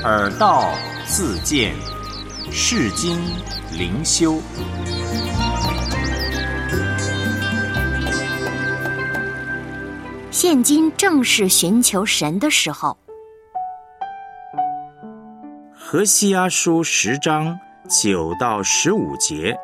耳道自见，世经灵修。 现今正是寻求神的时候。 何西阿书10章9到15节。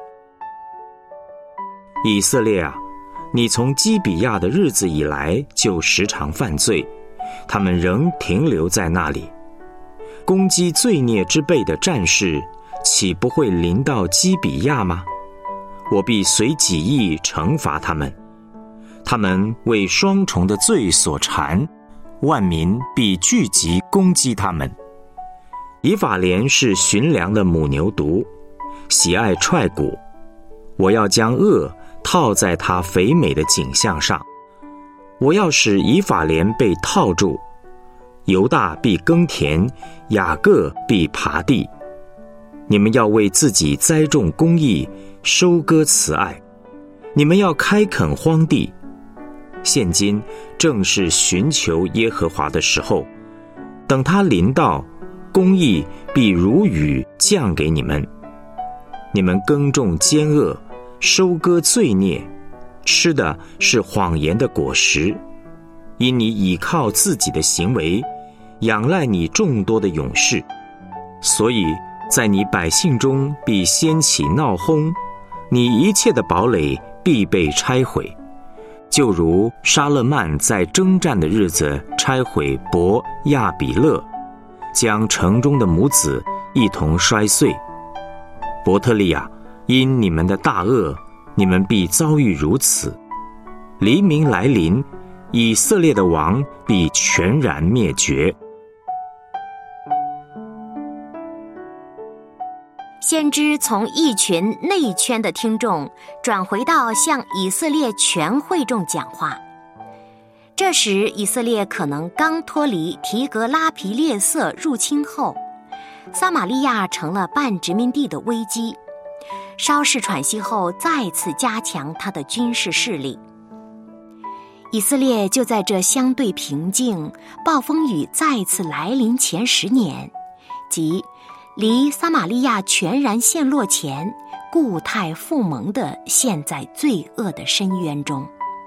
以色列啊，你从基比亚的日子以来就时常犯罪，他们仍停留在那里。攻击罪孽之辈的战事，岂不会临到基比亚吗？我必随己意惩罚他们。他们为双重的罪所缠，万民必聚集攻击他们。以法莲是驯良的母牛犊，喜爱踹骨。我要将恶套在他肥美的颈项上，我要使以法莲被套住，犹大必耕田，雅各必耙地。你们要为自己栽种公义，收割慈爱。你们要开垦荒地。现今正是寻求耶和华的时候，等他临到，公义必如雨降给你们。你们耕种奸恶，收割罪孽，吃的是谎言的果实。因你倚靠自己的行为，仰赖你众多的勇士，所以在你百姓中必掀起闹哄，你一切的堡垒必被拆毁，就如沙勒曼在征战的日子拆毁伯亚比勒，将城中的母子一同摔碎。伯特利亚，因你们的大恶，你们必遭遇如此。黎明来临，以色列的王必全然灭绝。 先知从一群内圈的听众转回到向以色列全会众讲话。这时以色列可能刚脱离提格拉皮列色入侵后，撒玛利亚成了半殖民地的危机，稍事喘息后再次加强他的军事势力。以色列就在这相对平静、暴风雨再次来临前10年，即离撒玛利亚全然陷落前，固态复萌的陷在罪恶的深渊中。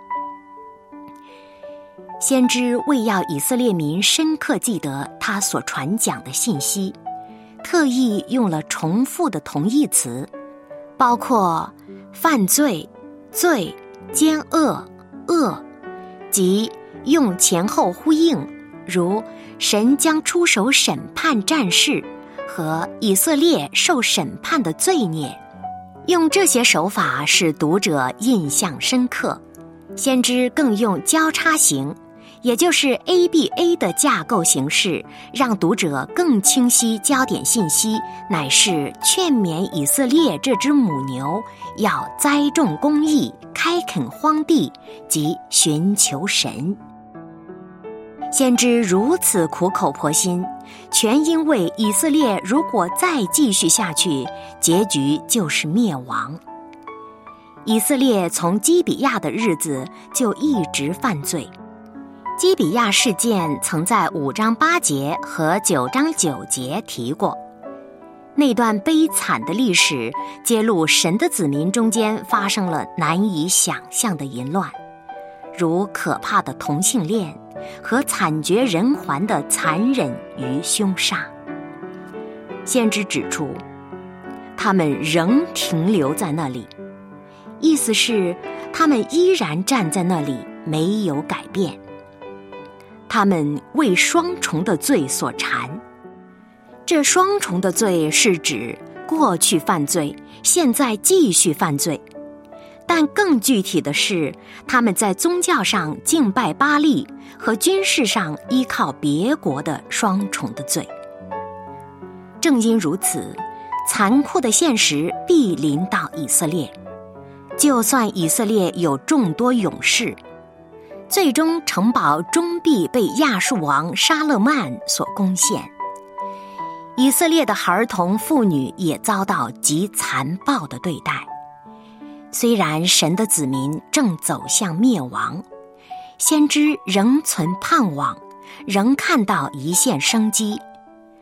先知为要以色列民深刻记得他所传讲的信息，特意用了重复的同义词，包括犯罪、罪、奸恶、恶，即用前后呼应，如神将出手审判战事和以色列受审判的罪孽。用这些手法使读者印象深刻。先知更用交叉型，也就是 ABA 的架构形式，让读者更清晰焦点信息，乃是劝勉以色列这只母牛要栽种公义，开垦荒地，及寻求神。先知如此苦口婆心，全因为以色列如果再继续下去，结局就是灭亡。以色列从基比亚的日子就一直犯罪。基比亚事件曾在5章8节和9章9节提过。那段悲惨的历史揭露神的子民中间发生了难以想象的淫乱，如可怕的同性恋和惨绝人寰的残忍与凶杀。先知指出，他们仍停留在那里，意思是他们依然站在那里，没有改变。他们为双重的罪所缠。这双重的罪是指过去犯罪，现在继续犯罪。但更具体的是，他们在宗教上敬拜巴力和军事上依靠别国的双重的罪。正因如此，残酷的现实必临到以色列。就算以色列有众多勇士，最终城堡终必被亚述王沙勒曼所攻陷。以色列的儿童妇女也遭到极残暴的对待。虽然神的子民正走向灭亡，先知仍存盼望，仍看到一线生机。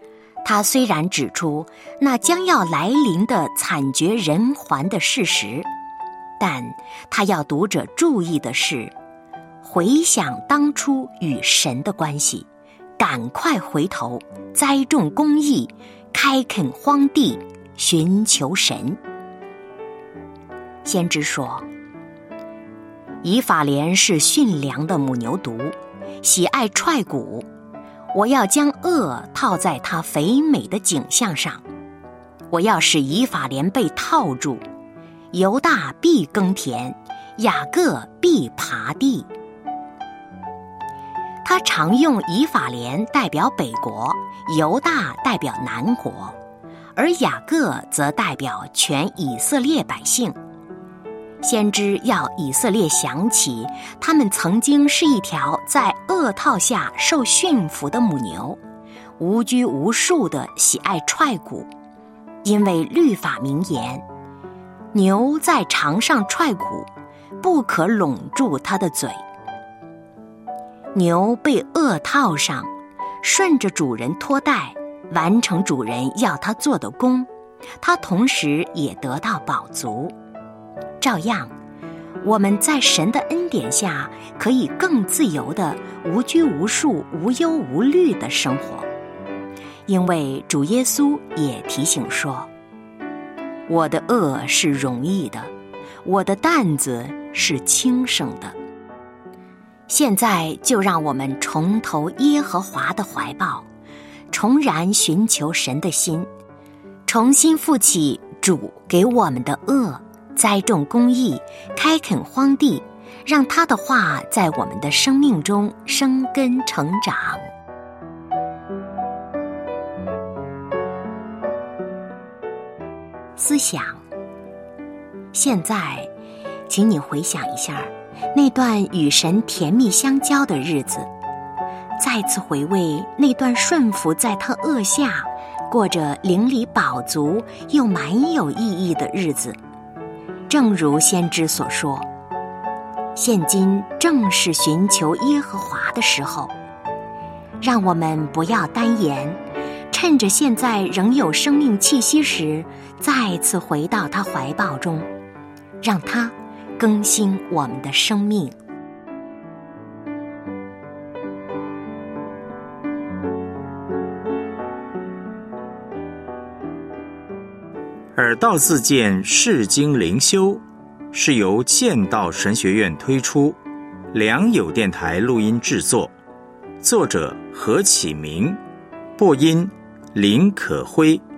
他虽然指出那将要来临的惨绝人寰的事实，但他要读者注意的是，回想当初与神的关系，赶快回头栽种公义，开垦荒地，寻求神。先知说，以法莲是驯良的母牛犊，喜爱踹骨，我要将轭套在它肥美的颈项上，我要使以法莲被套住，犹大必耕田，雅各必耙地。他常用以法莲代表北国，犹大代表南国，而雅各则代表全以色列百姓。先知要以色列想起，他们曾经是一条在轭套下受驯服的母牛，无拘无束地喜爱踹骨，因为律法明言，牛在场上踹骨，不可拢住它的嘴。牛被轭套上，顺着主人拖带，完成主人要它做的工，它同时也得到饱足。照样，我们在神的恩典下，可以更自由的、无拘无束、无忧无虑的生活。因为主耶稣也提醒说，我的轭是容易的，我的担子是轻省的。现在就让我们重投耶和华的怀抱，重燃寻求神的心，重新负起主给我们的轭，栽种公义，开垦荒地，让他的话在我们的生命中生根成长。思想，现在请你回想一下那段与神甜蜜相交的日子，再次回味那段顺服在他轭下，过着灵里饱足又蛮有意义的日子。正如先知所说，现今正是寻求耶和华的时候，让我们不要单言，趁着现在仍有生命气息时，再次回到他怀抱中，让他更新我们的生命。 耳道自荐释经灵修是由剑道神学院推出，良友电台录音制作，作者何启明，播音林可辉。